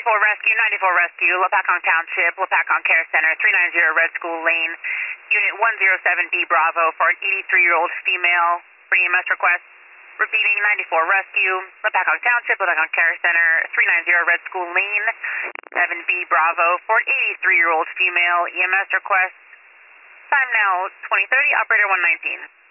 Rescue, 94 Rescue, Lapacong Township, Lapacong Care Center, 390 Red School Lane, Unit 107B Bravo for an 83-year-old female for EMS request. Repeating, 94 Rescue, Lapacong Township, Lapacong Care Center, 390 Red School Lane, 7B Bravo for an 83-year-old female EMS request. Time now 20:30, operator 119.